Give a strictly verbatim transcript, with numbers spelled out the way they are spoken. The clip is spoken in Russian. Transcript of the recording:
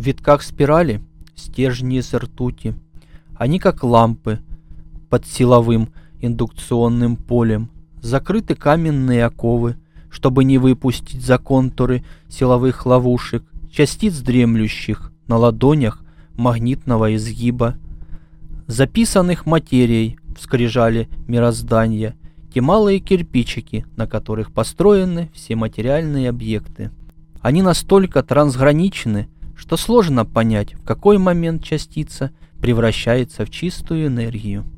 витках спирали стержни из ртути. Они как лампы под силовым индукционным полем. Закрыты каменные оковы, чтобы не выпустить за контуры силовых ловушек частиц дремлющих на ладонях магнитного изгиба, записанных материей в скрижали мироздания, те малые кирпичики, на которых построены все материальные объекты. Они настолько трансграничны, что сложно понять, в какой момент частица превращается в чистую энергию.